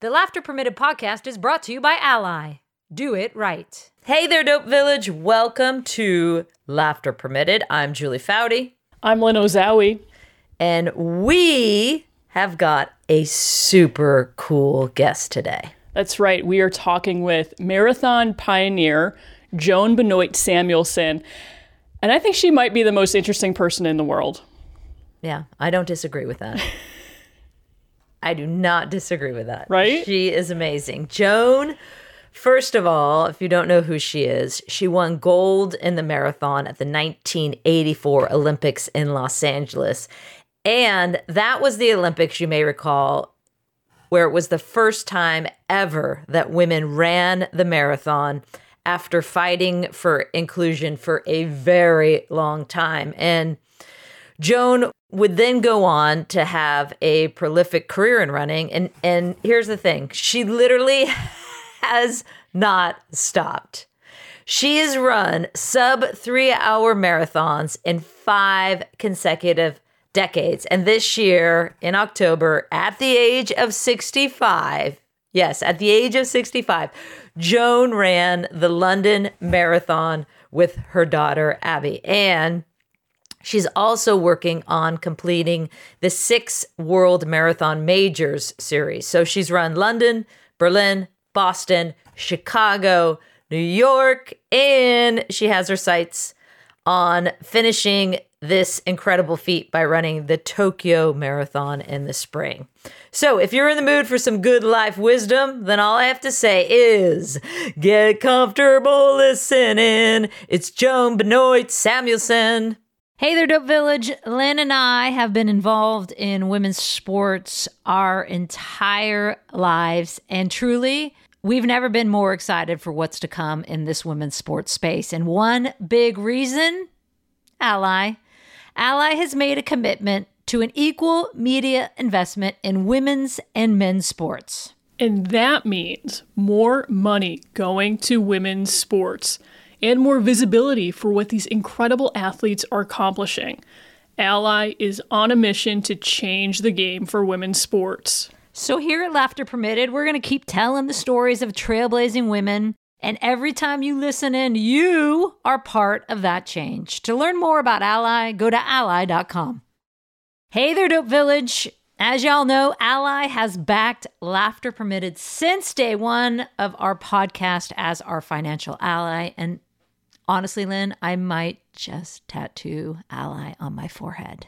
The Laughter Permitted podcast is brought to you by Ally. Do it right. Hey there, Dope Village. Welcome to Laughter Permitted. I'm Julie Foudy. I'm Lynn Ozawi. And we have got a super cool guest today. That's right. We are talking with marathon pioneer Joan Benoit Samuelson. And I think she might be the most interesting person in the world. Yeah, I don't disagree with that. I do not disagree with that. Right? She is amazing. Joan, first of all, if you don't know who she is, she won gold in the marathon at the 1984 Olympics in Los Angeles. And that was the Olympics, you may recall, where it was the first time ever that women ran the marathon after fighting for inclusion for a very long time. And Joan would then go on to have a prolific career in running. And here's the thing. She literally has not stopped. She has run sub 3-hour marathons in 5 consecutive decades. And this year in October, at the age of 65, yes, at the age of 65, Joan ran the London Marathon with her daughter, Abby. And she's also working on completing the 6 World Marathon Majors series. So she's run London, Berlin, Boston, Chicago, New York, and she has her sights on finishing this incredible feat by running the Tokyo Marathon in the spring. So if you're in the mood for some good life wisdom, then all I have to say is get comfortable listening. It's Joan Benoit Samuelson. Hey there, Dope Village. Lynn and I have been involved in women's sports our entire lives, and truly, we've never been more excited for what's to come in this women's sports space. And one big reason, Ally. Ally has made a commitment to an equal media investment in women's and men's sports. And that means more money going to women's sports and more visibility for what these incredible athletes are accomplishing. Ally is on a mission to change the game for women's sports. So here at Laughter Permitted, we're going to keep telling the stories of trailblazing women. And every time you listen in, you are part of that change. To learn more about Ally, go to ally.com. Hey there, Dope Village. As y'all know, Ally has backed Laughter Permitted since day one of our podcast as our financial ally. And honestly, Lynn, I might just tattoo Ally on my forehead.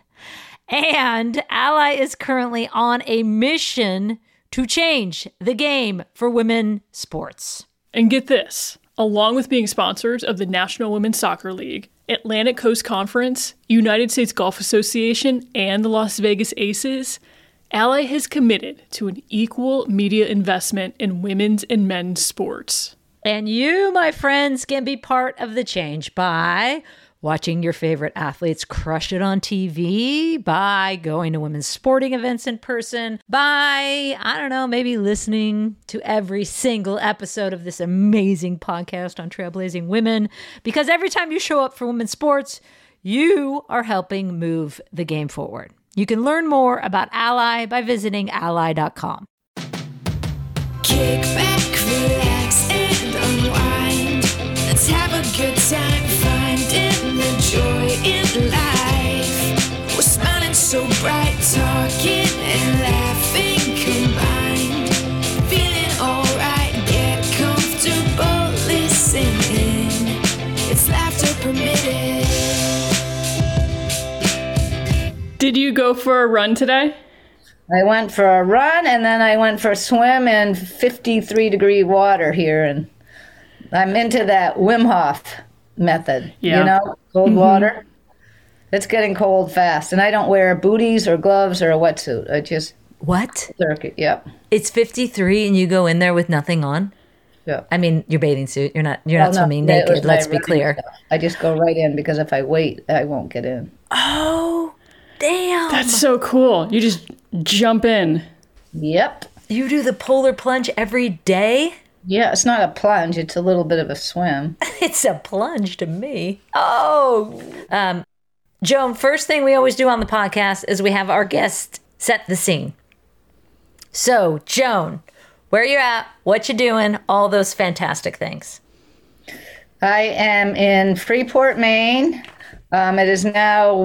And Ally is currently on a mission to change the game for women's sports. And get this, along with being sponsors of the National Women's Soccer League, Atlantic Coast Conference, United States Golf Association, and the Las Vegas Aces, Ally has committed to an equal media investment in women's and men's sports. And you, my friends, can be part of the change by watching your favorite athletes crush it on TV, by going to women's sporting events in person, by, I don't know, maybe listening to every single episode of this amazing podcast on trailblazing women. Because every time you show up for women's sports, you are helping move the game forward. You can learn more about Ally by visiting ally.com. Kick back, relax, and unwind. Let's have a good time finding the joy in life. We're smiling so bright, talking and laughing combined. Feeling alright, get comfortable listening. It's Laughter Permitted. Did you go for a run today? I went for a run and then I went for a swim in 53-degree water here. And I'm into that Wim Hof method, you know, cold water. It's getting cold fast. And I don't wear booties or gloves or a wetsuit. I just... What? Circuit, yep. It's 53 and you go in there with nothing on? Yeah. I mean, your bathing suit. You're not swimming naked, let's be clear. Stuff. I just go right in because if I wait, I won't get in. Oh, damn. That's so cool. You just jump in. Yep. You do the polar plunge every day? Yeah, it's not a plunge. It's a little bit of a swim. It's a plunge to me. Oh. Joan, first thing we always do on the podcast is we have our guest set the scene. So, Joan, where you're at, what you're doing, all those fantastic things. I am in Freeport, Maine. It is now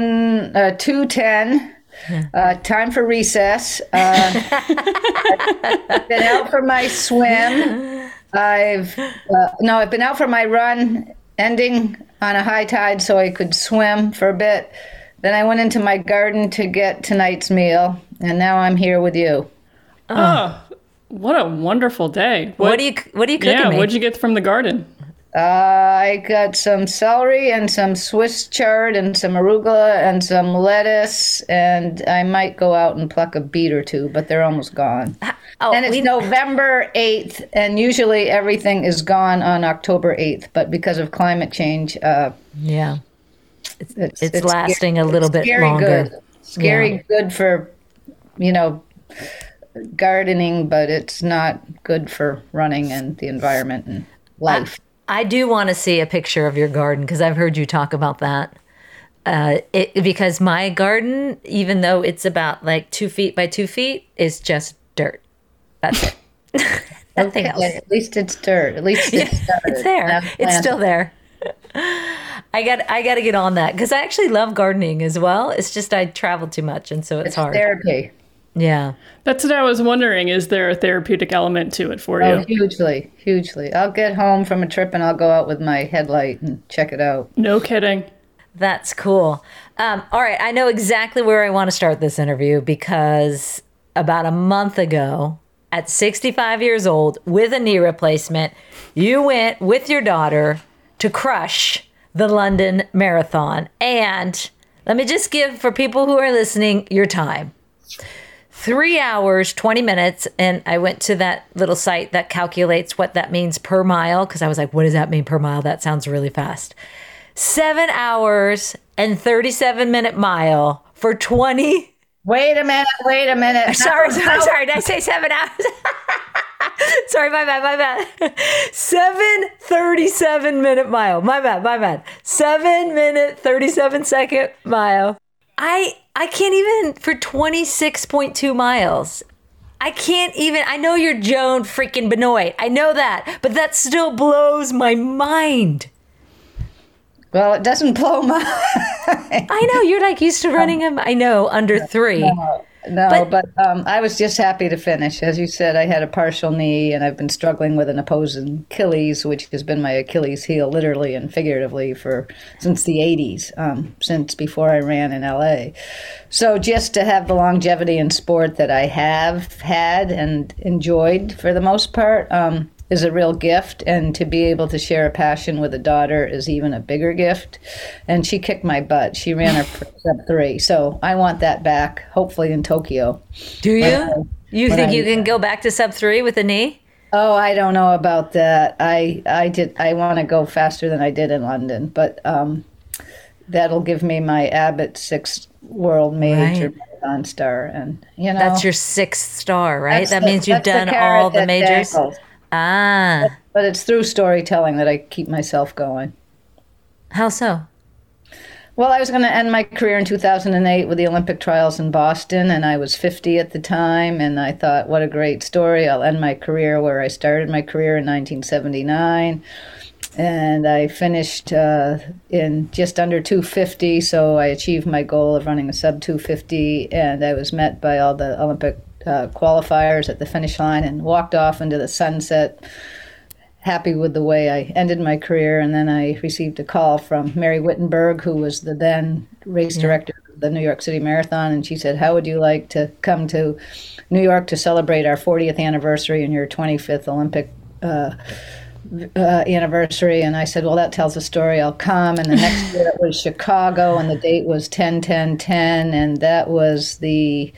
2:10. Time for recess. I've been out for my swim. I've been out for my run, ending on a high tide so I could swim for a bit. Then I went into my garden to get tonight's meal, and now I'm here with you. Oh, what a wonderful day! What are you cooking? Yeah, me? what'd you get from the garden? I got some celery and some Swiss chard and some arugula and some lettuce, and I might go out and pluck a beet or two, but they're almost gone. And it's November 8th, and usually everything is gone on October 8th, but because of climate change, it's lasting a little bit longer. Scary good for, gardening, but it's not good for running and the environment and life. I do want to see a picture of your garden because I've heard you talk about that. Because my garden, even though it's about like 2 feet by 2 feet, is just dirt. That's it. Nothing else. At least it's dirt. At least it's there. It's still there. I got to get on that because I actually love gardening as well. It's just I travel too much, and so it's hard. Therapy. Yeah. That's what I was wondering. Is there a therapeutic element to it for you? Oh, hugely. I'll get home from a trip and I'll go out with my headlight and check it out. No kidding. That's cool. All right. I know exactly where I want to start this interview because about a month ago, at 65 years old, with a knee replacement, you went with your daughter to crush the London Marathon. And let me just give, for people who are listening, your time. 3 hours, 20 minutes, and I went to that little site that calculates what that means per mile, because I was like, what does that mean per mile? That sounds really fast. 7 hours and 37-minute mile for 20. Wait a minute. Sorry. Did I say 7 hours? Sorry, my bad. 7:37-minute mile. My bad. 7 minute, 37-second mile. I can't even, for 26.2 miles. I can't even, I know you're Joan freaking Benoit. I know that, but that still blows my mind. Well, it doesn't blow my I know, you're like used to running them, I know, under 3. But I was just happy to finish. As you said, I had a partial knee, and I've been struggling with an opposing Achilles, which has been my Achilles heel, literally and figuratively, since the 80s, since before I ran in LA. So just to have the longevity in sport that I have had and enjoyed for the most part is a real gift, and to be able to share a passion with a daughter is even a bigger gift. And she kicked my butt. She ran her sub 3, so I want that back, hopefully in Tokyo. Do you? You think you can go back to sub 3 with a knee? Oh, I don't know about that. I want to go faster than I did in London, but that'll give me my Abbott 6th world major marathon star, and that's your 6th star, right? That means you've done all the majors. But it's through storytelling that I keep myself going. How so? Well, I was going to end my career in 2008 with the Olympic trials in Boston, and I was 50 at the time, and I thought, what a great story. I'll end my career where I started my career in 1979, and I finished in just under 250, so I achieved my goal of running a sub 250, and I was met by all the Olympic qualifiers at the finish line and walked off into the sunset, happy with the way I ended my career. And then I received a call from Mary Wittenberg, who was the then race director of the New York City Marathon, and she said, how would you like to come to New York to celebrate our 40th anniversary and your 25th Olympic anniversary? And I said, well, that tells a story. I'll come. And the next year it was Chicago, and the date was 10-10-10, and that was the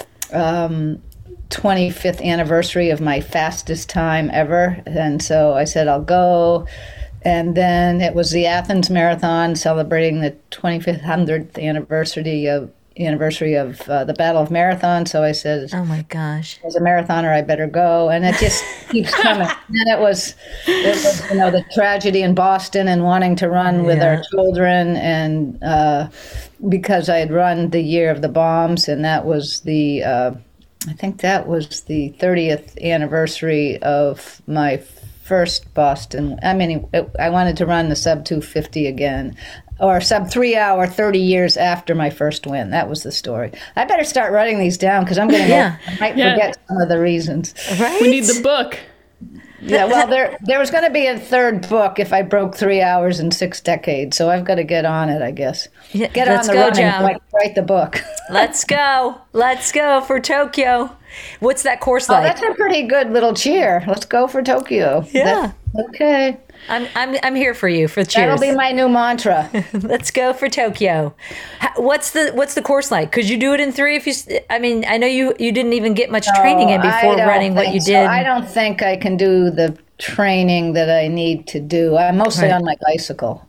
25th anniversary of my fastest time ever. And so I said, I'll go. And then it was the Athens Marathon, celebrating the 2500th anniversary of the Battle of Marathon. So I said, oh my gosh, as a marathoner, I better go. And it just keeps coming. And then it was the tragedy in Boston and wanting to run with our children, and because I had run the year of the bombs, and that was the I think that was the 30th anniversary of my first Boston. I mean, I wanted to run the sub 250 again, or sub 3 hour 30 years after my first win. That was the story. I better start writing these down because I'm going to I might forget some of the reasons. Right? We need the book. Yeah, well, there was going to be a third book if I broke 3 hours in 6 decades, so I've got to get on it, I guess. Yeah, get on the running, write the book. Let's go for Tokyo. What's that course like? Oh, that's a pretty good little cheer. Let's go for Tokyo. Yeah. Okay. I'm here for you for cheers. That'll be my new mantra. Let's go for Tokyo. What's the course like? Could you do it in 3? I know you didn't even get much training in before running what you did. I don't think I can do the training that I need to do. I'm mostly on my bicycle.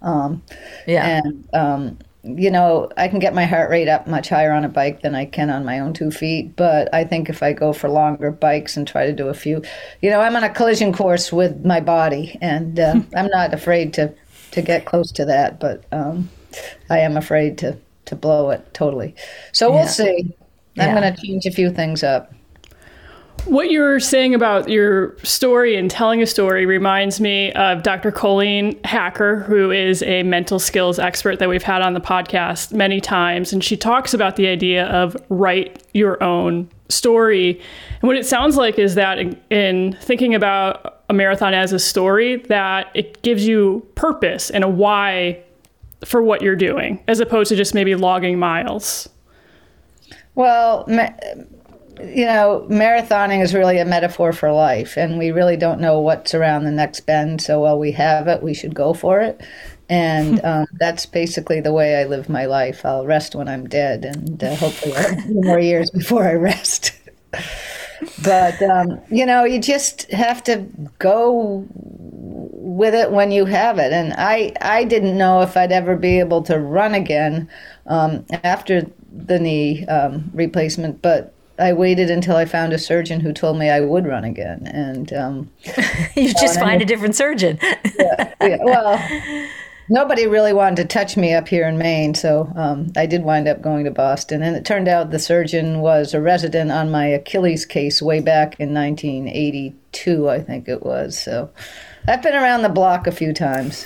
I can get my heart rate up much higher on a bike than I can on my own 2 feet. But I think if I go for longer bikes and try to do a few, I'm on a collision course with my body, and I'm not afraid to get close to that. But I am afraid to blow it totally. So we'll see. I'm going to change a few things up. What you're saying about your story and telling a story reminds me of Dr. Colleen Hacker, who is a mental skills expert that we've had on the podcast many times. And she talks about the idea of write your own story. And what it sounds like is that in thinking about a marathon as a story, that it gives you purpose and a why for what you're doing, as opposed to just maybe logging miles. Well, marathoning is really a metaphor for life, and we really don't know what's around the next bend. So while we have it, we should go for it. And that's basically the way I live my life. I'll rest when I'm dead, and hopefully I'll have a few more years before I rest. But, you just have to go with it when you have it. And I didn't know if I'd ever be able to run again after the knee replacement, but I waited until I found a surgeon who told me I would run again. And you just find a different surgeon. Well, nobody really wanted to touch me up here in Maine, so I did wind up going to Boston. And it turned out the surgeon was a resident on my Achilles case way back in 1982, I think it was. So I've been around the block a few times.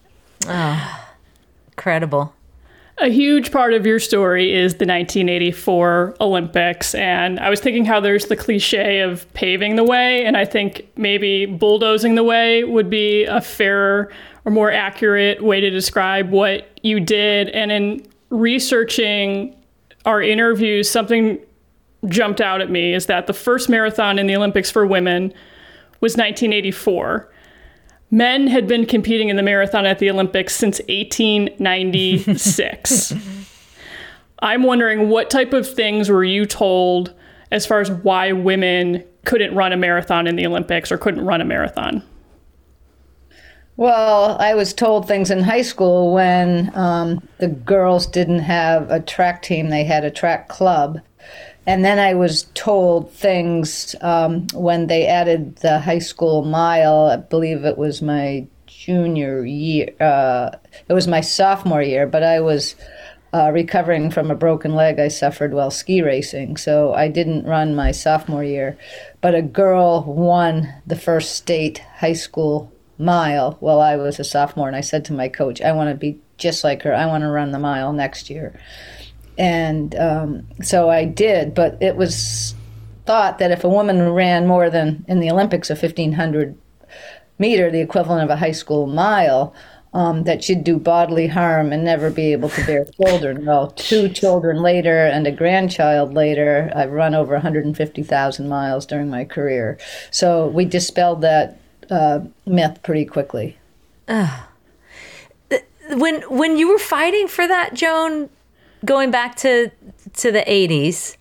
Incredible. A huge part of your story is the 1984 Olympics. And I was thinking how there's the cliche of paving the way. And I think maybe bulldozing the way would be a fairer or more accurate way to describe what you did. And in researching our interviews, something jumped out at me is that the first marathon in the Olympics for women was 1984. Men had been competing in the marathon at the Olympics since 1896. I'm wondering, what type of things were you told as far as why women couldn't run a marathon in the Olympics or couldn't run a marathon? Well, I was told things in high school when the girls didn't have a track team. They had a track club. And then I was told things when they added the high school mile. I believe it was my junior year. It was my sophomore year, but I was recovering from a broken leg I suffered while ski racing. So I didn't run my sophomore year. But a girl won the first state high school mile while I was a sophomore. And I said to my coach, I want to be just like her. I want to run the mile next year. And so I did, but it was thought that if a woman ran more than, in the Olympics, a 1,500 meter, the equivalent of a high school mile, that she'd do bodily harm and never be able to bear children. Well, 2 children later and a grandchild later, I've run over 150,000 miles during my career. So we dispelled that myth pretty quickly. When you were fighting for that, Joan, going back to the 80s,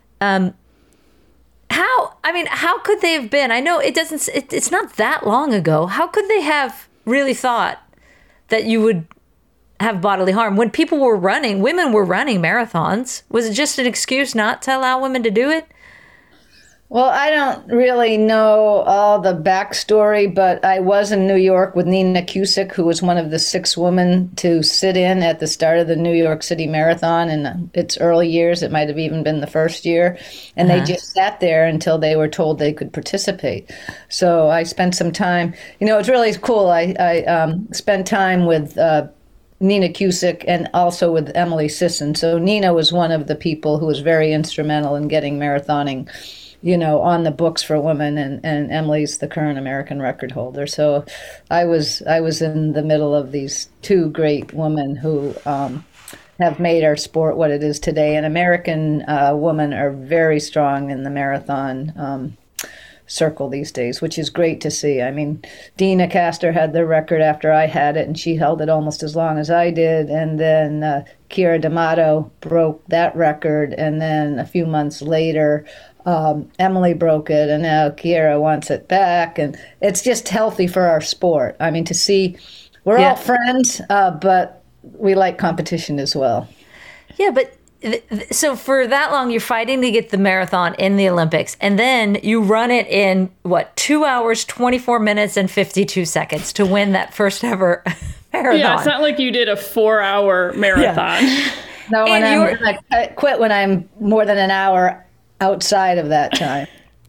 how could they have been? I know it's not that long ago. How could they have really thought that you would have bodily harm when women were running marathons? Was it just an excuse not to allow women to do it? Well, I don't really know all the backstory, but I was in New York with Nina Cusick, who was one of the 6 women to sit in at the start of the New York City Marathon in its early years. It might have even been the first year. And they just sat there until they were told they could participate. So I spent some time, it's really cool. I spent time with Nina Cusick and also with Emily Sisson. So Nina was one of the people who was very instrumental in getting marathoning on the books for women, and Emily's the current American record holder. So I was in the middle of these 2 great women who have made our sport what it is today. And American women are very strong in the marathon circle these days, which is great to see. I mean, Dina Castor had the record after I had it, and she held it almost as long as I did. And then Chiara D'Amato broke that record, and then a few months later, Emily broke it, and now Chiara wants it back. And it's just healthy for our sport. I mean, to see, we're all friends, but we like competition as well. Yeah, but so for that long, you're fighting to get the marathon in the Olympics, and then you run it in, 2 hours, 24 minutes, and 52 seconds to win that first ever marathon. Yeah, it's not like you did a 4-hour marathon. Yeah. No, I quit when I'm more than an hour outside of that time.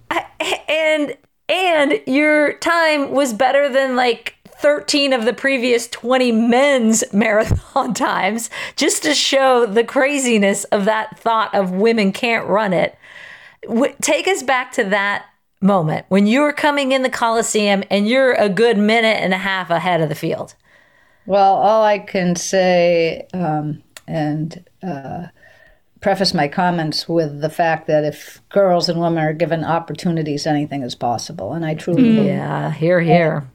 And your time was better than 13 of the previous 20 men's marathon times, just to show the craziness of that thought of women can't run it. Take us back to that moment when you were coming in the Coliseum and you're a good minute and a half ahead of the field. Well, all I can say, preface my comments with the fact that if girls and women are given opportunities, anything is possible. And I truly believe. Yeah, hear.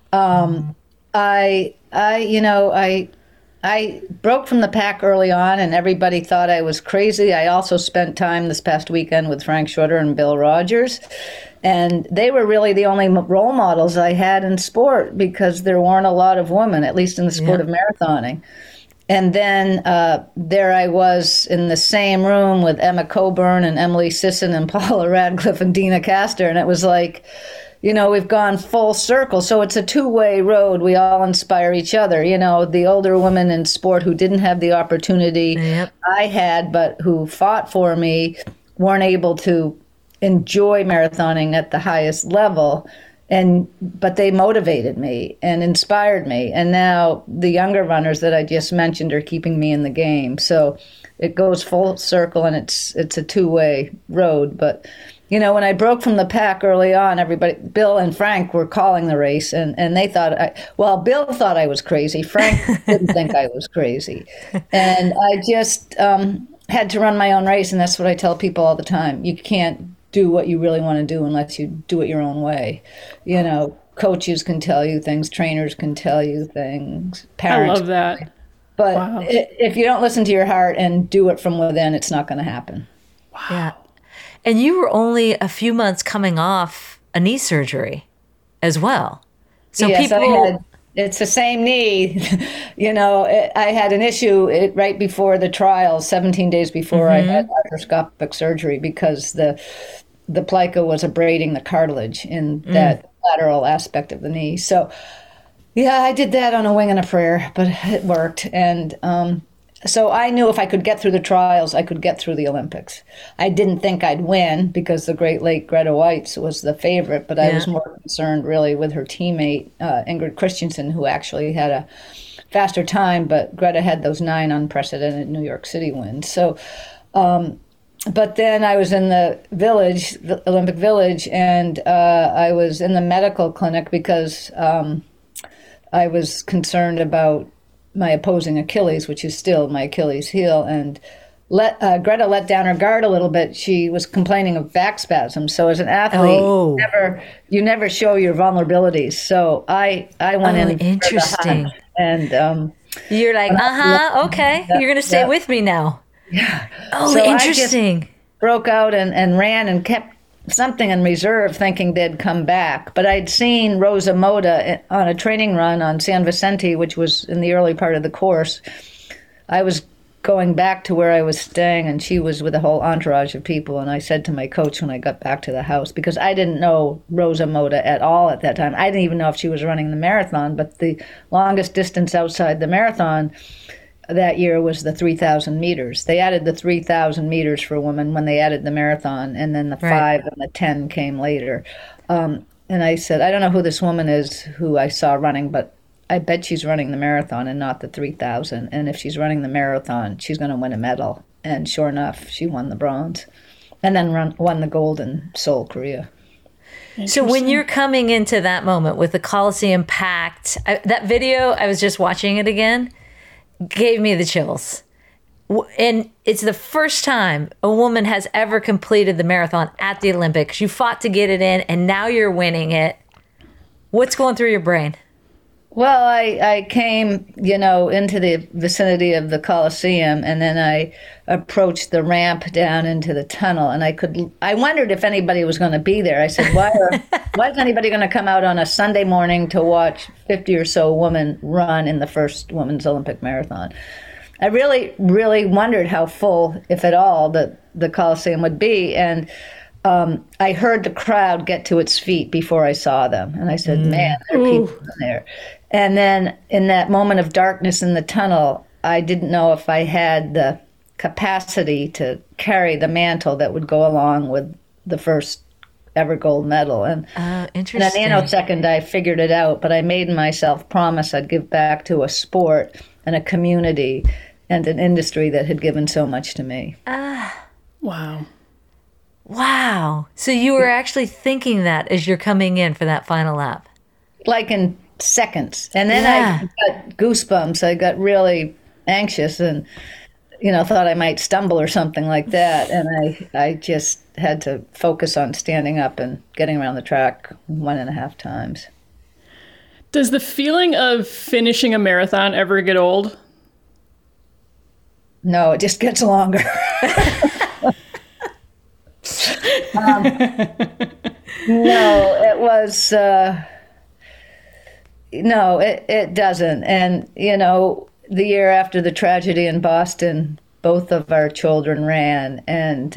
I broke from the pack early on, and everybody thought I was crazy. I also spent time this past weekend with Frank Schroeder and Bill Rogers, and they were really the only role models I had in sport, because there weren't a lot of women, at least in the sport of marathoning. And then there I was in the same room with Emma Coburn and Emily Sisson and Paula Radcliffe and Dina Castor, and it was like, we've gone full circle. So it's a 2-way road. We all inspire each other. The older women in sport who didn't have the opportunity I had, but who fought for me, weren't able to enjoy marathoning at the highest level. But they motivated me and inspired me. And now the younger runners that I just mentioned are keeping me in the game. So it goes full circle, and it's a 2-way road. But when I broke from the pack early on, everybody, Bill and Frank, were calling the race, and they thought, Bill thought I was crazy. Frank didn't think I was crazy. And I just had to run my own race, and that's what I tell people all the time. You can't do what you really want to do unless you do it your own way. Coaches can tell you things, trainers can tell you things, parents. I love that. But if you don't listen to your heart and do it from within, it's not going to happen. Wow. Yeah. And you were only a few months coming off a knee surgery as well. So yes, it's the same knee. I had an issue right before the trials, 17 days before I had arthroscopic surgery, because the plica was abrading the cartilage in that lateral aspect of the knee. So, yeah, I did that on a wing and a prayer, but it worked. And so I knew if I could get through the trials, I could get through the Olympics. I didn't think I'd win, because the great late Greta Weitz was the favorite, but I was more concerned really with her teammate, Ingrid Christensen, who actually had a faster time, but Greta had those 9 unprecedented New York City wins. So, but then I was in the village, the Olympic Village, and I was in the medical clinic because I was concerned about my opposing Achilles, which is still my Achilles heel, and Greta let down her guard a little bit. She was complaining of back spasms. So as an athlete, you never show your vulnerabilities. So I went in. Interesting. And you're like, okay, you're gonna stay with me now. Yeah. Oh, so interesting. I just broke out and ran and kept something in reserve, thinking they'd come back. But I'd seen Rosa Moda on a training run on San Vicente, which was in the early part of the course. I was going back to where I was staying, and she was with a whole entourage of people. And I said to my coach when I got back to the house, because I didn't know Rosa Mota at all at that time. I didn't even know if she was running the marathon, but the longest distance outside the marathon that year was the 3,000 meters. They added the 3,000 meters for women when they added the marathon, and then the 5 and the 10 came later. And I said, I don't know who this woman is who I saw running, but I bet she's running the marathon and not the 3,000. And if she's running the marathon, she's going to win a medal. And sure enough, she won the bronze and then won the gold in Seoul, Korea. So when you're coming into that moment with the Coliseum packed, that video, I was just watching it again, gave me the chills. And it's the first time a woman has ever completed the marathon at the Olympics. You fought to get it in, and now you're winning it. What's going through your brain? Well, I came, into the vicinity of the Coliseum, and then I approached the ramp down into the tunnel, and I wondered if anybody was going to be there. I said, why is anybody going to come out on a Sunday morning to watch 50 or so women run in the first women's Olympic marathon? I really, really wondered how full, if at all, the Coliseum would be, and I heard the crowd get to its feet before I saw them. And I said, man, there are people in there. And then in that moment of darkness in the tunnel, I didn't know if I had the capacity to carry the mantle that would go along with the first ever gold medal. And interesting. in a nanosecond, I figured it out. But I made myself promise I'd give back to a sport and a community and an industry that had given so much to me. Wow. Wow. So you were actually thinking that as you're coming in for that final lap? Like in seconds. And then I got goosebumps. I got really anxious and, thought I might stumble or something like that. And I just had to focus on standing up and getting around the track 1.5 times. Does the feeling of finishing a marathon ever get old? No, it just gets longer. No, it was... No, it doesn't. And, the year after the tragedy in Boston, both of our children ran. And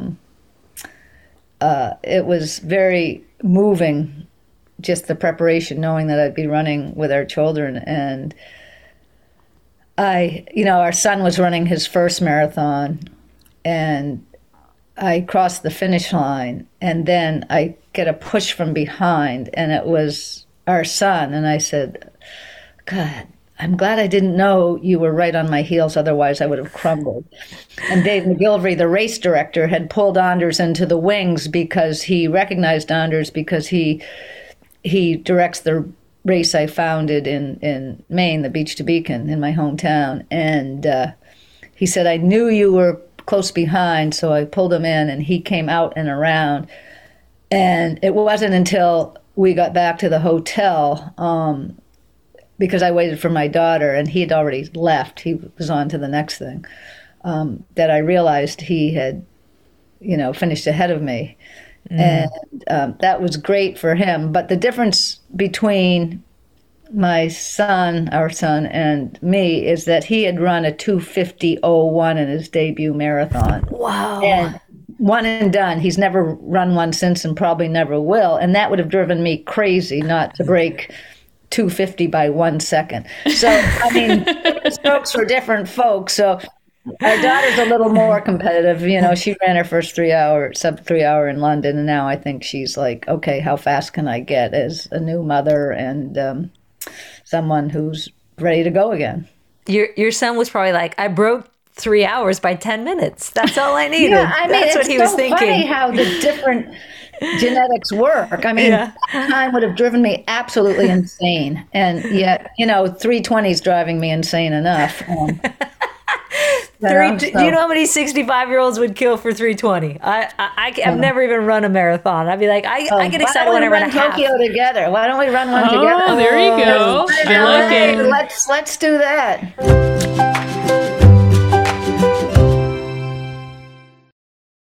it was very moving, just the preparation, knowing that I'd be running with our children. And our son was running his first marathon. And I crossed the finish line. And then I get a push from behind. And it was our son, and I said, God, I'm glad I didn't know you were right on my heels, otherwise I would have crumbled. And Dave McGilvery, the race director, had pulled Anders into the wings because he recognized Anders because he directs the race I founded in Maine, the Beach to Beacon, in my hometown. And he said, I knew you were close behind, so I pulled him in, and he came out and around. And it wasn't until we got back to the hotel, because I waited for my daughter, and he had already left. He was on to the next thing, that I realized he had, finished ahead of me. And that was great for him. But the difference between our son, and me is that he had run a 2:50:01 in his debut marathon. Wow. And one and done. He's never run one since and probably never will. And that would have driven me crazy not to break 2:50 by 1 second. So, strokes for different folks. So our daughter's a little more competitive. She ran her first sub 3 hour in London. And now I think she's like, okay, how fast can I get as a new mother and someone who's ready to go again? Your son was probably like, I broke 3 hours by 10 minutes. That's all I needed. That's what he was thinking. It's funny how the different genetics work. That time would have driven me absolutely insane. And yet, 320 is driving me insane enough. Do you know how many 65-year-olds would kill for 320? I've never even run a marathon. I'd be like, I get excited when I run a half. Tokyo together. Why don't we run one together? Oh, there you go. I like it. Let's do that.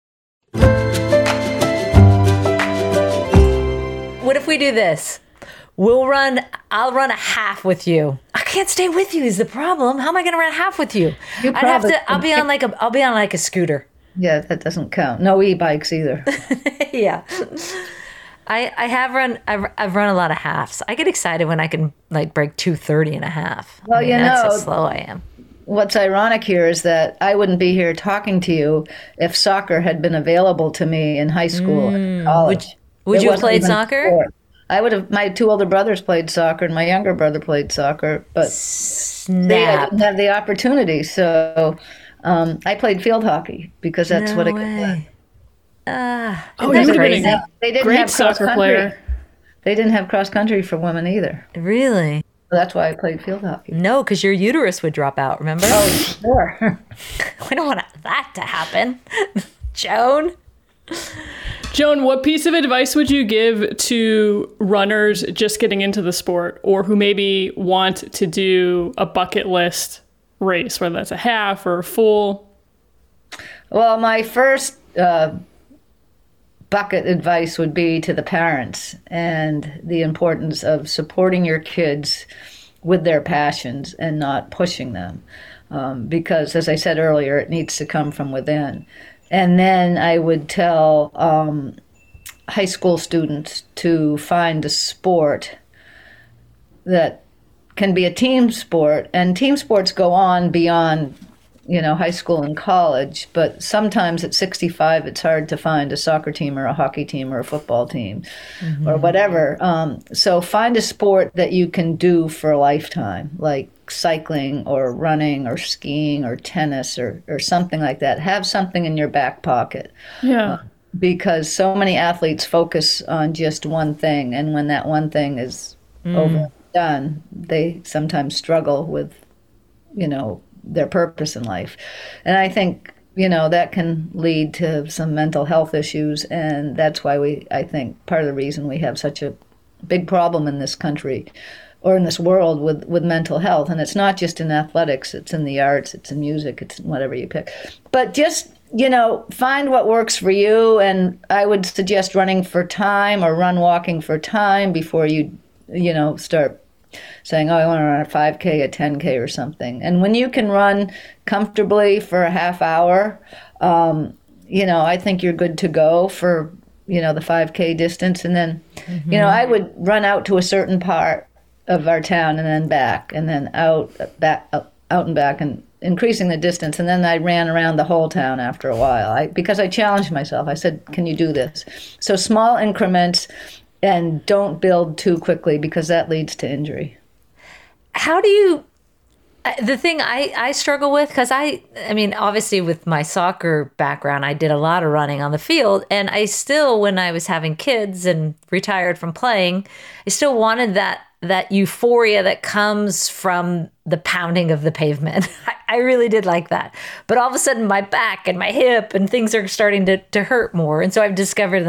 What if we do this? I'll run a half with you. I can't stay with you is the problem. How am I going to run a half with you? I'll be on like a scooter. Yeah, that doesn't count. No e-bikes either. Yeah. I've run a lot of halves. I get excited when I can like break 2:30 and a half. Well, that's how slow I am. What's ironic here is that I wouldn't be here talking to you if soccer had been available to me in high school and college. Would you have played soccer? I would have. My two older brothers played soccer, and my younger brother played soccer, but they didn't have the opportunity. So I played field hockey because that's what I could play. You would have been a They didn't great have soccer cross-country. player. They didn't have cross country for women either. Really? So that's why I played field hockey. No, because your uterus would drop out, remember? Oh, sure. We don't want that to happen. Joan? Joan, what piece of advice would you give to runners just getting into the sport or who maybe want to do a bucket list race, whether that's a half or a full? Well, my first bucket advice would be to the parents and the importance of supporting your kids with their passions and not pushing them. Because, as I said earlier, it needs to come from within. And then I would tell high school students to find a sport that can be a team sport. And team sports go on beyond high school and college, but sometimes at 65, it's hard to find a soccer team or a hockey team or a football team or whatever. So find a sport that you can do for a lifetime, like cycling or running or skiing or tennis or something like that. Have something in your back pocket. Yeah. Because so many athletes focus on just one thing, and when that one thing is overdone, they sometimes struggle with, their purpose in life. And I think, that can lead to some mental health issues. And that's why I think part of the reason we have such a big problem in this country or in this world with mental health. And it's not just in athletics, it's in the arts, it's in music, it's in whatever you pick. But just, find what works for you. And I would suggest running for time or walking for time before you, start saying, I want to run a 5K, a 10K or something. And when you can run comfortably for a half hour, I think you're good to go for, the 5K distance. And then, I would run out to a certain part of our town and then back and then out and back and increasing the distance. And then I ran around the whole town after a while because I challenged myself. I said, can you do this? So small increments. And don't build too quickly because that leads to injury. How do you, the thing I struggle with, because I mean, obviously with my soccer background, I did a lot of running on the field. And I still, when I was having kids and retired from playing, I still wanted that euphoria that comes from the pounding of the pavement. I really did like that. But all of a sudden my back and my hip and things are starting to hurt more. And so I've discovered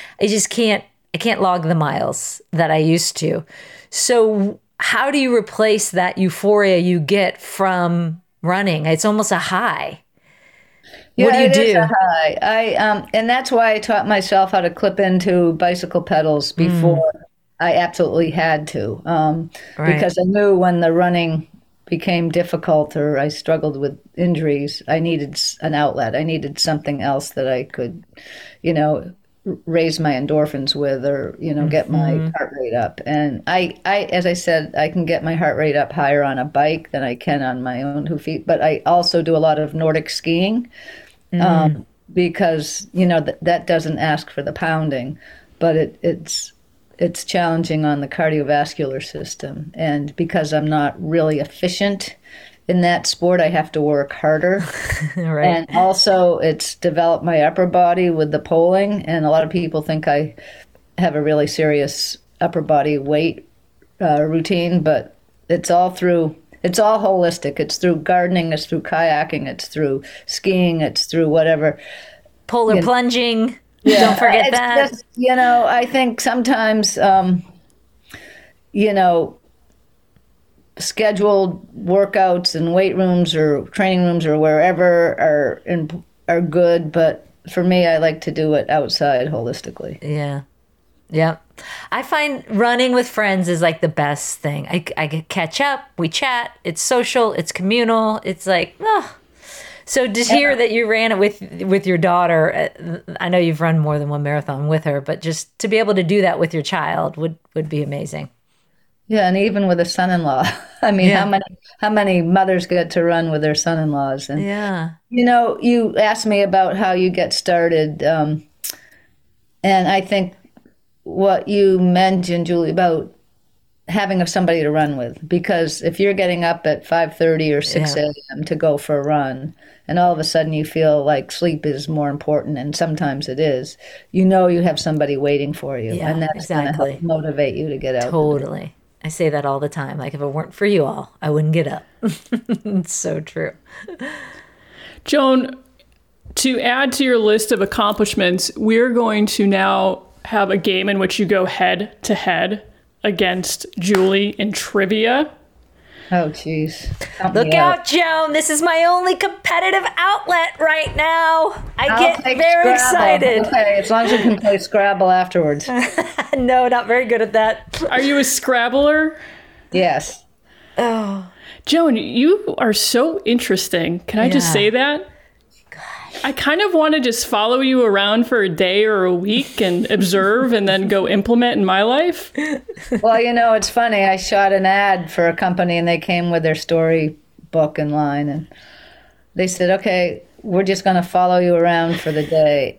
I can't log the miles that I used to. So how do you replace that euphoria you get from running? It's almost a high. What do you do? Is a high. And that's why I taught myself how to clip into bicycle pedals before I absolutely had to. Because I knew when the running became difficult or I struggled with injuries, I needed an outlet. I needed something else that I could, raise my endorphins with or get my heart rate up. And I as I said, I can get my heart rate up higher on a bike than I can on my own 2 feet, but I also do a lot of Nordic skiing because that doesn't ask for the pounding, but it's challenging on the cardiovascular system. And because I'm not really efficient in that sport, I have to work harder. Right. And also it's developed my upper body with the poling. And a lot of people think I have a really serious upper body weight routine, but it's all holistic. It's through gardening, it's through kayaking, it's through skiing, it's through whatever. Polar plunging. Yeah. Don't forget that. Just, I think sometimes, scheduled workouts in weight rooms or training rooms or wherever are good, but for me, I like to do it outside holistically. Yeah. Yep. I find running with friends is like the best thing. I get catch up, we chat, it's social, it's communal. It's like, oh. So to hear that you ran it with your daughter, I know you've run more than one marathon with her, but just to be able to do that with your child would be amazing. Yeah, and even with a son-in-law. I mean, how many mothers get to run with their son-in-laws? And Yeah. you know, you asked me about how you get started, and I think what you mentioned, Julie, about having somebody to run with, because if you're getting up at 5:30 or 6 a.m. to go for a run, and all of a sudden you feel like sleep is more important, and sometimes it is, you know you have somebody waiting for you, Yeah, and that's going to exactly. help motivate you to get out. Totally. I say that all the time. Like, if it weren't for you all, I wouldn't get up. It's so true. Joan, to add to your list of accomplishments, we're going to now have a game in which you go head to head against Julie in trivia. Oh, jeez. Look out, Joan. This is my only competitive outlet right now. I get very excited. Okay, as long as you can play Scrabble afterwards. No, not very good at that. Are you a Scrabbler? Yes. Oh, Joan, you are so interesting. Can I just Yeah. say that? I kind of want to just follow you around for a day or a week and observe and then go implement in my life. Well, you know, it's funny. I shot an ad for a company and they came with their storybook in line and they said, okay, we're just going to follow you around for the day.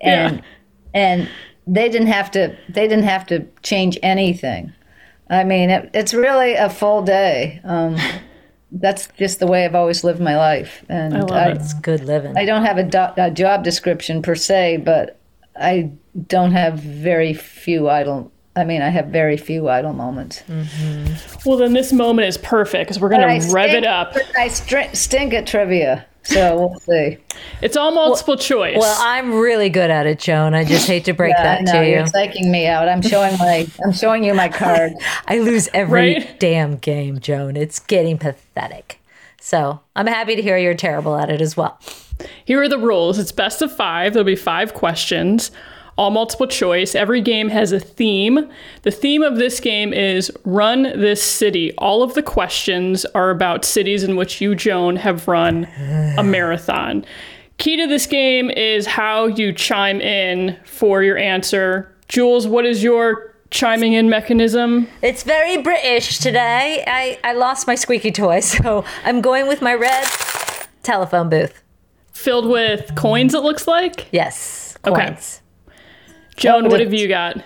And they didn't have to change anything. I mean, it's really a full day. That's just the way I've always lived my life. And I love it. it's good living. I don't have a job description per se, but I don't have very few idle. I mean, I have very few idle moments. Well, then this moment is perfect because we're going to rev it up. I stink at trivia, so we'll see. It's all multiple choice. Well, I'm really good at it, Joan. I just hate to break I that know, to you. you're psyching me out. I'm showing you my card. I lose every Right? damn game, Joan. It's getting pathetic. So I'm happy to hear you're terrible at it as well. Here are the rules. It's best of 5. There'll be 5 questions, all multiple choice. Every game has a theme. The theme of this game is Run This City. All of the questions are about cities in which you, Joan, have run a marathon. Key to this game is how you chime in for your answer. Jules, what is your chiming in mechanism? It's very British today. I lost my squeaky toy, so I'm going with my red telephone booth. Filled with coins, it looks like? Yes, Okay. coins. Joan, what have you got?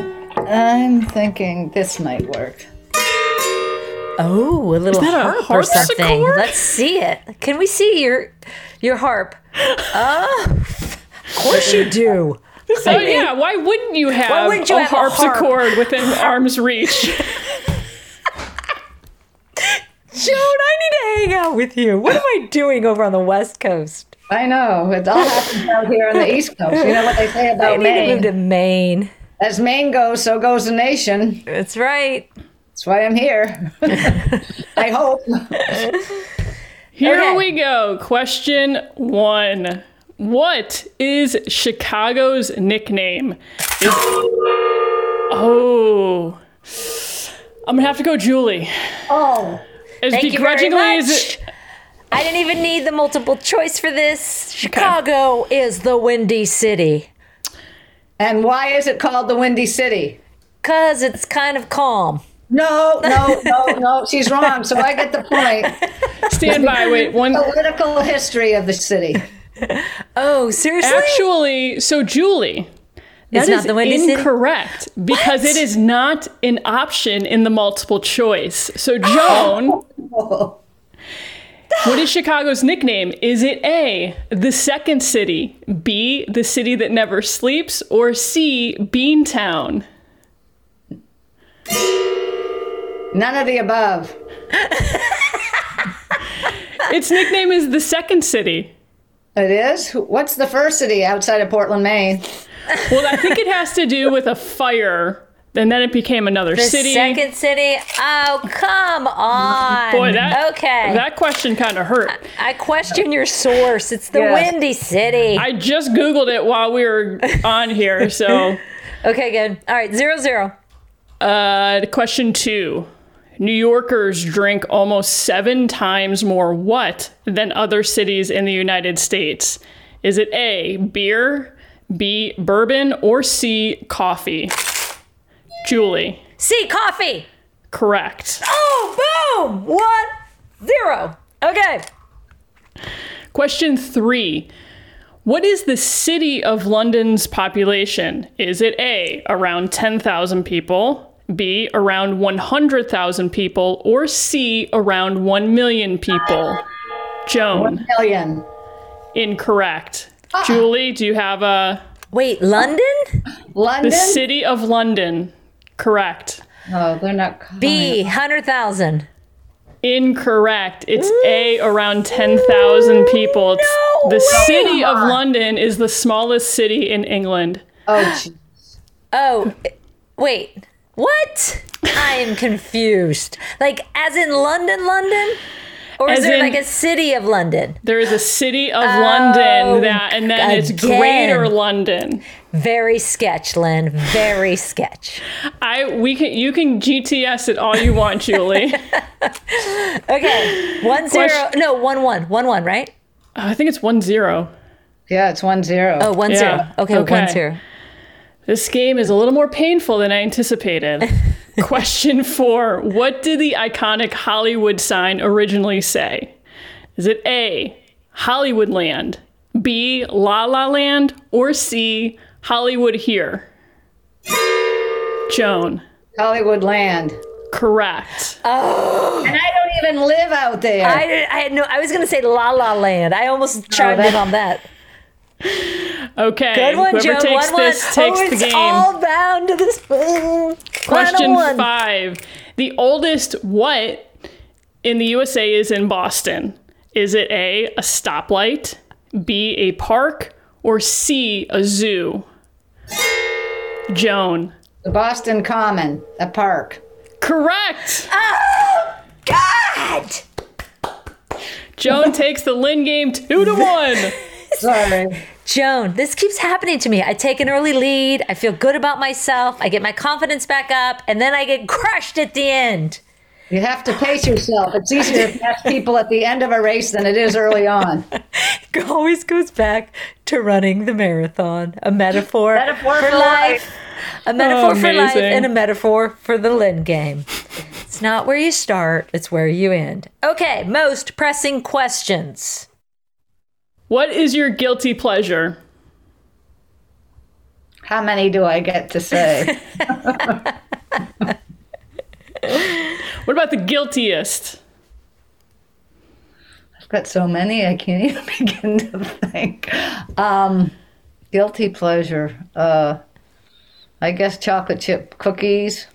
I'm thinking this might work. Oh, a little that a harp or something. harpsichord? Let's see it. Can we see your harp? Oh, of course you do. Oh yeah, why wouldn't you have wouldn't you a have a harp? harpsichord within arm's reach? Joan, I need to hang out with you. What am I doing over on the West Coast? I know. It all happens out here on the East Coast. You know what they say I about need to move Maine? to Maine. As Maine goes, so goes the nation. That's right. That's why I'm here. I hope. Here Okay. we go. Question 1. What is Chicago's nickname? Oh. I'm gonna have to go Julie. Oh, As Thank you very begrudgingly as much. it, I didn't even need the multiple choice for this. Chicago is the Windy City. and why is it called the Windy City? Because it's kind of calm. No. She's wrong. So I get the point. stand by, wait, one Political history of the city. Oh, seriously? actually, so Julie, It's that not is the Windy City? incorrect because What? it is not an option in the multiple choice. So Joan, what is Chicago's nickname? Is it A, the second city, B, the city that never sleeps, or C, Beantown? None of the above. Its nickname is the second city. It is? What's the first city outside of Portland, Maine? Well, I think it has to do with a fire, and then it became another The city. second city? Oh, come on. Boy, that question kind of hurt. I question your source. It's the Yeah. Windy City. I just Googled it while we were on here, so Okay, good. All right, 0-0. Question 2. New Yorkers drink almost 7 times more what than other cities in the United States? Is it A, beer, B, bourbon, or C, coffee? Julie. C, coffee. Correct. Oh, boom. 1-0. Okay. Question 3. What is the City of London's population? Is it A, around 10,000 people, B, around 100,000 people, or C, around 1 million people? Joan. 1 million. Incorrect. Julie, do you have a... Wait, London? London? The City of London. Correct. Oh, they're not. B, 100,000. Incorrect. It's A, around 10,000 people. The City of London is the smallest city in England. Oh, geez. Oh, wait. What? I am confused. Like, as in London, London? Or is As there in- like a city of London? There is a City of London, and then it's again. Greater London. Very sketch, Lynn. Very sketch. You can GTS it all you want, Julie. Okay. 1-0. No, 1-1. 1-1, right? I think it's 1-0. Yeah, it's 1-0. Oh, 1-0. Yeah. Okay, Okay. 1-0. This game is a little more painful than I anticipated. Question 4. What did the iconic Hollywood sign originally say? Is it A, Hollywoodland, B, La La Land, or C, Hollywood Here? Joan. Hollywood Land. Correct. And I don't even live out there. I was going to say La La Land. I almost chimed in on that. Okay. Good one, Whoever Joan. takes 1-1. this takes oh, the it's game. all bound to this. Question 1-1. 5. The oldest what in the USA is in Boston? Is it A, a stoplight, B, a park, or C, a zoo? Joan. The Boston Common, a park. Correct. Oh, God! Joan takes the Lynn game 2-1. Sorry. Joan, this keeps happening to me. I take an early lead. I feel good about myself. I get my confidence back up, and then I get crushed at the end. You have to pace yourself. It's easier to pass people at the end of a race than it is early on. It always goes back to running the marathon. A metaphor, Metaphor for for life. A metaphor for life amazing. and a metaphor for the Lynn game. It's not where you start, it's where you end. Okay, most pressing questions. What is your guilty pleasure? How many do I get to say? What about the guiltiest? I've got so many I can't even begin to think. Guilty pleasure. I guess chocolate chip cookies.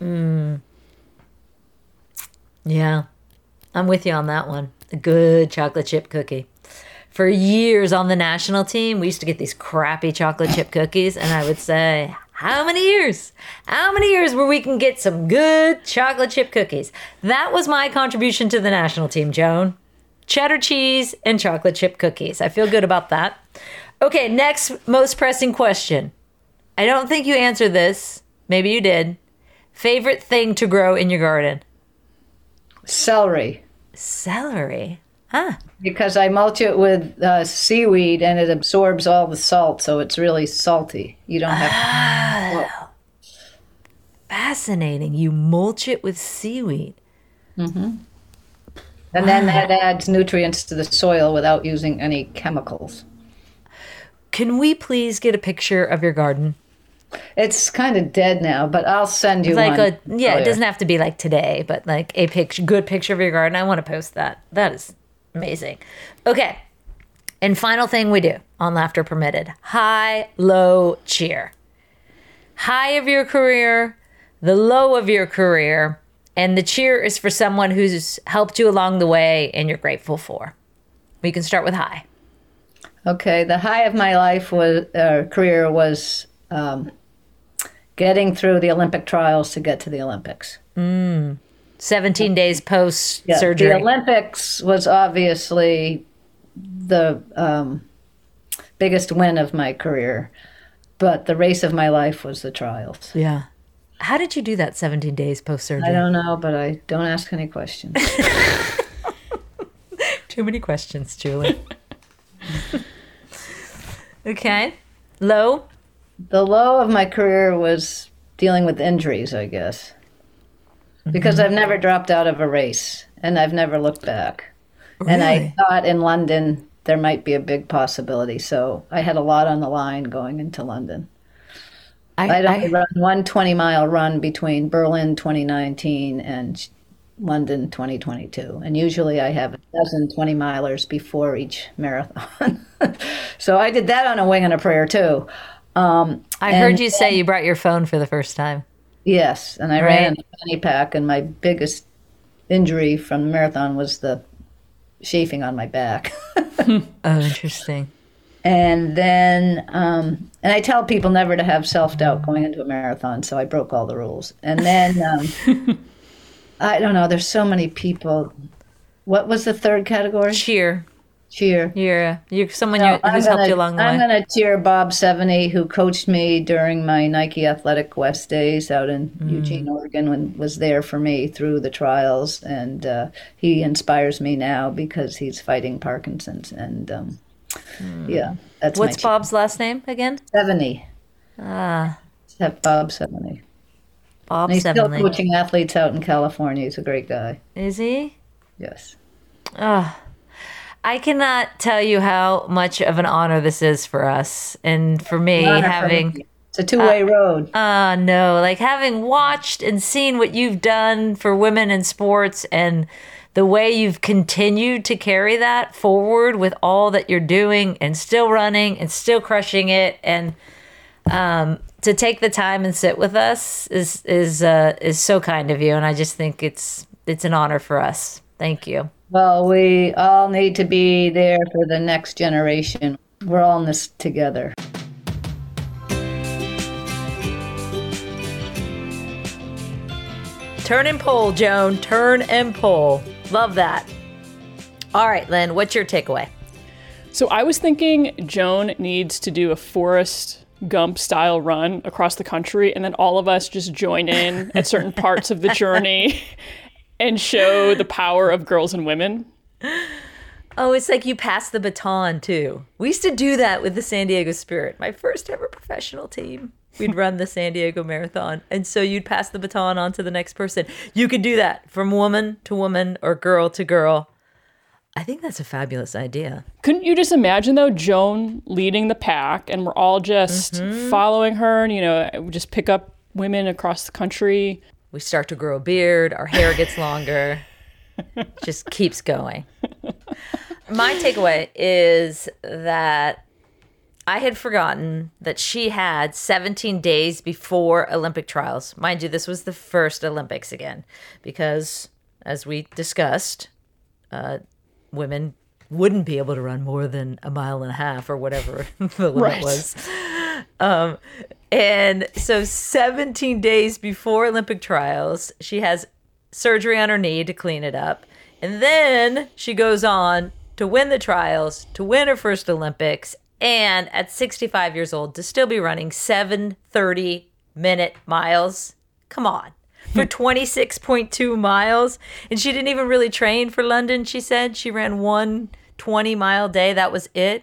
Yeah, I'm with you on that one. A good chocolate chip cookie. For years on the national team, we used to get these crappy chocolate chip cookies, and I would say, how many years? How many years where we can get some good chocolate chip cookies? That was my contribution to the national team, Joan. Cheddar cheese and chocolate chip cookies. I feel good about that. Okay, next most pressing question. I don't think you answered this. Maybe you did. Favorite thing to grow in your garden? Celery. Celery. Huh. Because I mulch it with seaweed and it absorbs all the salt, so it's really salty. You don't have Fascinating. You mulch it with seaweed. And then that adds nutrients to the soil without using any chemicals. Can we please get a picture of your garden? It's kind of dead now, but I'll send you Like one. it doesn't have to be like today, but like a good picture of your garden. I want to post that. That is amazing. Okay. And final thing we do on Laughter Permitted. High, low, cheer. High of your career, the low of your career, and the cheer is for someone who's helped you along the way and you're grateful for. We can start with high. Okay, the high of my life was career was getting through the Olympic trials to get to the Olympics. 17 days post Yeah, surgery. the Olympics was obviously the biggest win of my career. But the race of my life was the trials. Yeah. How did you do that 17 days post-surgery? I don't know, but I don't ask any questions. Too many questions, Julie. Okay. Low? The low of my career was dealing with injuries, I guess. Because I've never dropped out of a race, and I've never looked back. Really? And I thought in London there might be a big possibility, so I had a lot on the line going into London. I'd only run one 20-mile run between Berlin 2019 and London 2022. And usually I have a dozen 20-milers before each marathon. So I did that on a wing and a prayer, too. I heard you say you brought your phone for the first time. Yes, and I ran in a fanny pack, and my biggest injury from the marathon was the chafing on my back. Oh, interesting. And then, and I tell people never to have self-doubt going into a marathon, so I broke all the rules. And then, I don't know, there's so many people. What was the third category? Cheer. Cheer. You're someone who's helped you along the way. I'm going to cheer Bob Seveny, who coached me during my Nike Athletic West days out in Eugene, Oregon, and was there for me through the trials. And he inspires me now because he's fighting Parkinson's. And yeah, that's What's Bob's last name again? Seveny. Ah, Bob Seveny. Bob And he's still Seveny. coaching athletes out in California. He's a great guy. Is he? Yes. I cannot tell you how much of an honor this is for us and for me having. It's a two-way road. No, like having watched and seen what you've done for women in sports and the way you've continued to carry that forward with all that you're doing and still running and still crushing it, and to take the time and sit with us is so kind of you, and I just think it's an honor for us. Thank you. Well, we all need to be there for the next generation. We're all in this together. Turn and pull, Joan. Turn and pull. Love that. All right, Lynn, what's your takeaway? So I was thinking Joan needs to do a Forrest Gump style run across the country, and then all of us just join in at certain parts of the journey and show the power of girls and women. Oh, it's like you pass the baton, too. We used to do that with the San Diego Spirit, my first ever professional team. We'd run the San Diego Marathon. And so you'd pass the baton on to the next person. You could do that from woman to woman or girl to girl. I think that's a fabulous idea. Couldn't you just imagine, though, Joan leading the pack, and we're all just following her, and, we just pick up women across the country. We start to grow a beard. Our hair gets longer. Just keeps going. My takeaway is that I had forgotten that she had 17 days before Olympic trials. Mind you, this was the first Olympics again, because as we discussed, women wouldn't be able to run more than a mile and a half or whatever the limit was. And so 17 days before Olympic trials, she has surgery on her knee to clean it up. And then she goes on to win the trials, to win her first Olympics, and at 65 years old, to still be running 7:30-minute miles. Come on. For 26.2 miles. And she didn't even really train for London, she said. She ran one 20-mile day. That was it.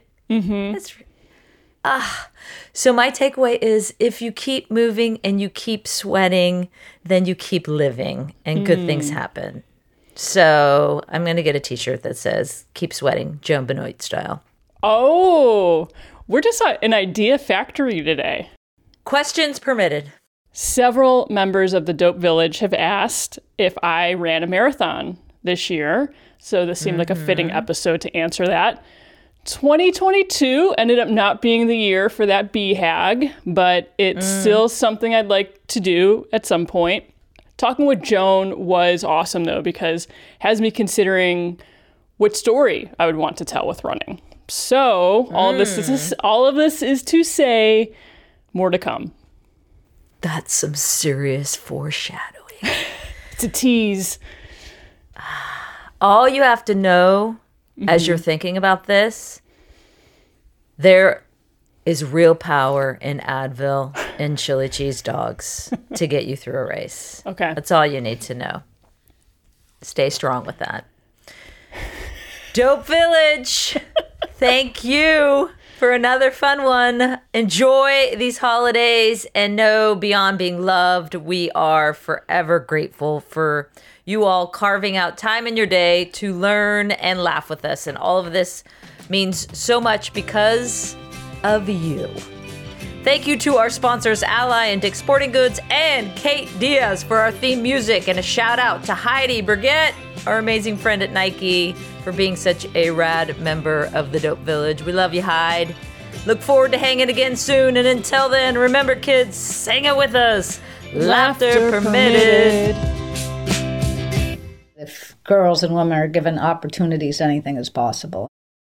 So my takeaway is if you keep moving and you keep sweating, then you keep living and good things happen. So I'm going to get a t-shirt that says, keep sweating, Joan Benoit style. Oh, we're just an idea factory today. Questions permitted. Several members of the Dope Village have asked if I ran a marathon this year. So this seemed like a fitting episode to answer that. 2022 ended up not being the year for that BHAG, but it's still something I'd like to do at some point. Talking with Joan was awesome, though, because it has me considering what story I would want to tell with running. So all of this is to say more to come. That's some serious foreshadowing. It's a tease. All you have to know as you're thinking about this, there is real power in Advil and chili cheese dogs to get you through a race. Okay. That's all you need to know. Stay strong with that. Dope Village, thank you for another fun one. Enjoy these holidays and know beyond being loved, we are forever grateful for you all carving out time in your day to learn and laugh with us. And all of this means so much because of you. Thank you to our sponsors, Ally and Dick's Sporting Goods, and Kate Diaz for our theme music. And a shout out to Heidi Burgett, our amazing friend at Nike, for being such a rad member of the Dope Village. We love you, Hyde. Look forward to hanging again soon. And until then, remember, kids, sing it with us. Laughter permitted. If girls and women are given opportunities, anything is possible.